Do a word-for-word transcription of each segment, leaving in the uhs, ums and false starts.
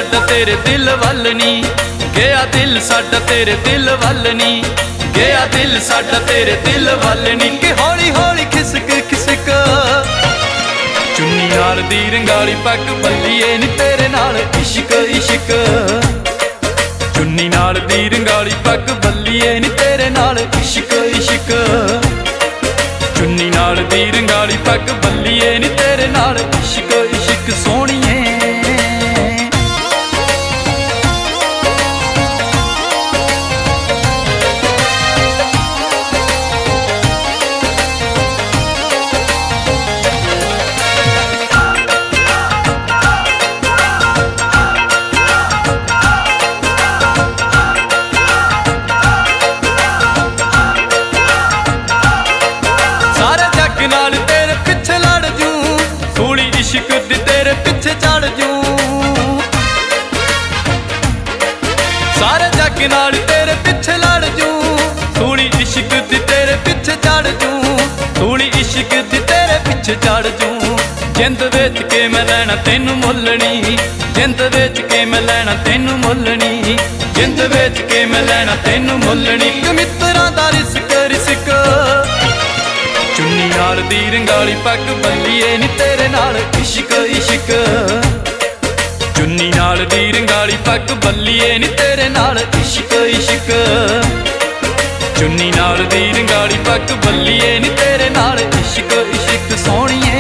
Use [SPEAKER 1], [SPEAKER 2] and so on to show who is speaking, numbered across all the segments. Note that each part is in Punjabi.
[SPEAKER 1] ਸਾਡਾ ਤੇਰੇ ਦਿਲ ਵੱਲ ਨੀ, ਗਿਆ ਦਿਲ ਸਾਡਾ ਤੇਰੇ ਦਿਲ ਵੱਲ ਨੀ, ਗਿਆ ਦਿਲ ਸਾਡਾ ਤੇਰੇ ਦਿਲ ਵੱਲ ਨੀ। ਕਿ ਹੌਲੀ ਹੌਲੀ ਖਿਸਕ ਖਿਸਕ ਚੁੰਨੀ ਨਾਲ ਦੀ ਰੰਗਾਲੀ ਪੱਗ ਬੱਲੀਏ ਨੀ ਤੇਰੇ ਨਾਲ ਇਸ਼ਕ ਇਸ਼ਕ। ਚੁੰਨੀ ਨਾਲ ਦੀ ਰੰਗਾਲੀ ਪੱਗ ਬੱਲੀਏ ਨੀ ਤੇਰੇ ਨਾਲ ਇਸ਼ਕ ਇਸ਼ਕ। ਚੁੰਨੀ ਨਾਲ ਦੀ ਰੰਗਾਲੀ ਪੱਗ ਬੱਲੀਏ ਨੀ ਤੇਰੇ ਨਾਲ ਇਸ਼ਕ ਇਸ਼ਕ ਸੋਹਣੀਏ। ਨਾਲ ਤੇਰੇ ਪਿੱਛੇ ਲੜ ਜੂ, ਸੂਲੀ ਇਸ਼ਕ ਦੀ ਤੇਰੇ ਪਿੱਛੇ ਚੜ ਜੂ। ਸਾਰੇ ਜੱਗ ਨਾਲ ਤੇਰੇ ਪਿੱਛੇ ਲੜ ਜੂ, ਸੂਲੀ ਇਸ਼ਕ ਦੀ ਤੇਰੇ ਪਿੱਛੇ ਚੜ ਜੂ, ਸੂਲੀ ਇਸ਼ਕ ਦੀ ਤੇਰੇ ਪਿੱਛੇ ਚੜ ਜੂ। ਜਿੰਦ ਵੇਚ ਕੇ ਮੈਂ ਲੈਣਾ ਤੈਨੂੰ ਮੁੱਲਣੀ, ਜਿੰਦ ਵੇਚ ਕੇ ਮੈਂ ਲੈਣਾ ਤੈਨੂੰ ਮੁੱਲਣੀ, ਜਿੰਦ ਵੇਚ ਕੇ ਮੈਂ ਲੈਣਾ ਤੈਨੂੰ ਮੁੱਲਣੀ। ਕਿ ਮਿੱਤਰਾਂ ਦਾ ਰਿਸਕ ਰਿਸਕ ਚੁੰਨੀ ਨਾਲ ਦੀ ਰੰਗਾਲੀ ਪੱਗ ਬੱਲੀਏ ਨੀ ਤੇਰੇ ਨਾਲ ਇਸ਼ਕ ਇਸ਼ਕ। ਚੁੰਨੀ ਨਾਲ ਦੀ ਰੰਗਾਲੀ ਪੱਗ ਬੱਲੀਏ ਨੀ ਤੇਰੇ ਨਾਲ ਇਸ਼ਕ ਇਸ਼ਕ। ਚੁੰਨੀ ਨਾਲ ਦੀ ਰੰਗਾਲੀ ਪੱਗ ਬੱਲੀਏ ਨੀ ਤੇਰੇ ਨਾਲ ਇਸ਼ਕ ਇਸ਼ਕ ਸੋਹਣੀਏ।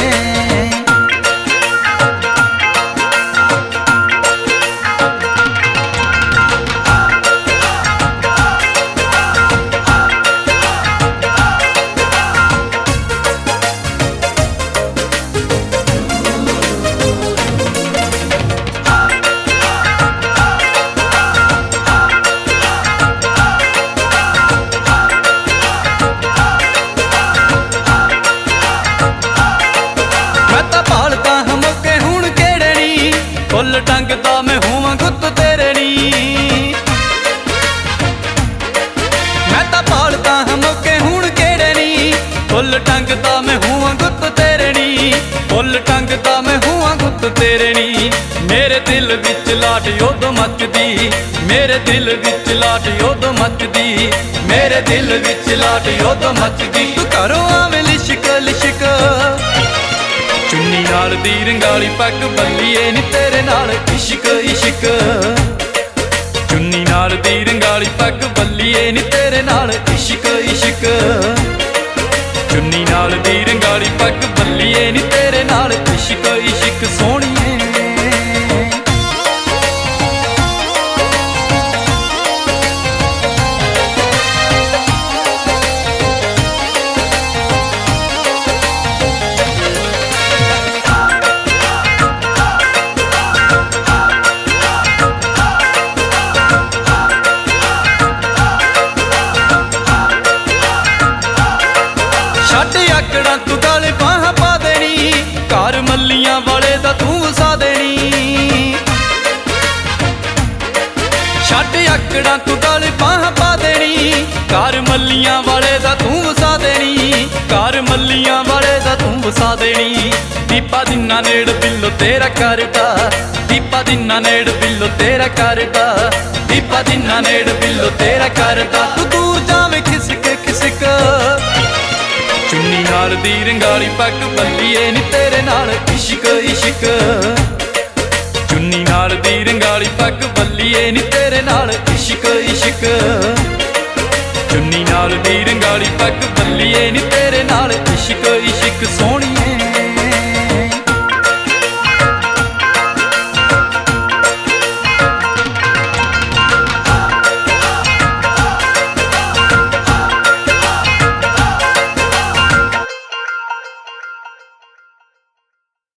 [SPEAKER 1] ਫੁੱਲ ਟੰਗਦਾ ਮੈਂ ਹੋਵਾਂ ਗੁੱਤ ਤੇਰੇ ਨੀ, ਮੈਂ ਤਾਂ ਭਾਲਦਾ ਹਾਂ ਮੌਕੇ ਹੁਣ ਕਿਹੜੇ ਨੀ। ਫੁੱਲ ਟੰਗਦਾ ਮੈਂ ਹੋਵਾਂ ਗੁੱਤ ਤੇਰੇ ਨੀ, ਫੁੱਲ ਟੰਗਦਾ ਮੈਂ ਹੋਵਾਂ ਗੁੱਤ ਤੇਰੇ ਨੀ। ਮੇਰੇ ਦਿਲ ਵਿੱਚ ਲਾਟ ਉਦੋਂ ਮੱਚਦੀ, ਮੇਰੇ ਦਿਲ ਵਿੱਚ ਲਾਟ ਉਦੋਂ ਮੱਚਦੀ, ਮੇਰੇ ਦਿਲ ਵਿੱਚ ਲਾਟ ਉਦੋਂ ਮੱਚਦੀ। ਤੂੰ ਘਰੋਂ ਆਵੇਂ ਲਿਸ਼ਕ ਲਿਸ਼ਕ ਚੁੰਨੀ ਨਾਲ ਦੀ ਰੰਗਾਲੀ ਪੱਗ ਬੱਲੀਏ ਨੀ ਤੇਰੇ ਨਾਲ ਇਸ਼ਕ ਇਸ਼ਕ। ਚੁੰਨੀ ਨਾਲ ਦੀ ਰੰਗਾਲੀ ਪੱਗ ਬੱਲੀਏ ਨੀ ਤੇਰੇ ਨਾਲ ਇਸ਼ਕ ਇਸ਼ਕ। ਚੁੰਨੀ ਨਾਲ ਦੀ ਰੰਗਾਲੀ ਪੱਗ ਬੱਲੀਏ ਨੀ ਤੇਰੇ ਨਾਲ ਇਸ਼ਕ ਇਸ਼ਕ ਸੋਹਣੀਏ। ਛੱਡ ਆਕੜਾਂ ਤੂੰ ਗਾਲੇ ਬਾਹਾਂ ਪਾ ਦੇਣੀ, ਘਰ ਮੱਲੀਆਂ ਵਾਲੇ ਦਾ ਤੂੰ ਵਸਾ ਦੇਣੀ। ਛੱਡ ਆਕੜਾਂ ਤੂੰ ਗਾਲੇ ਬਾਹਾਂ ਪਾ ਦੇਣੀ, ਘਰ ਮੱਲੀਆਂ ਵਾਲੇ ਦਾ ਤੂੰ ਵਸਾ ਦੇਣੀ, ਘਰ ਮੱਲੀਆਂ ਵਾਲੇ ਦਾ ਤੂੰ ਵਸਾ ਦੇਣੀ। ਦੀਪਾ ਦਿਨਾਂ ਨੇੜ ਬਿੱਲੋ ਤੇਰਾ ਕਰਦਾ, ਦੀਪਾ ਦਿਨਾਂ ਨੇੜ ਬਿੱਲੋ ਤੇਰਾ ਕਰਦਾ, ਦੀਪਾ ਦਿਨਾਂ ਨੇੜ ਬਿੱਲੋ ਤੇਰਾ ਕਰਦਾ। ਤੂੰ ਦੂਰ ਜਾਵੇਂ ਖਿਸਕ ਖਿਸਕ ਚੁੰਨੀ ਨਾਲ ਦੀ ਰੰਗਾਲੀ ਪੱਗ ਬੱਲੀਏ ਨੀ ਤੇਰੇ ਨਾਲ ਇਸ਼ਕ ਇਸ਼ਕ। ਚੁੰਨੀ ਨਾਲ ਦੀ ਰੰਗਾਲੀ ਪੱਗ ਬੱਲੀਏ ਨੀ ਤੇਰੇ ਨਾਲ ਇਸ਼ਕ ਇਸ਼ਕ। ਚੁੰਨੀ ਨਾਲ ਦੀ ਰੰਗਾਲੀ ਪੱਗ ਬੱਲੀਏ ਨੀ ਤੇਰੇ ਨਾਲ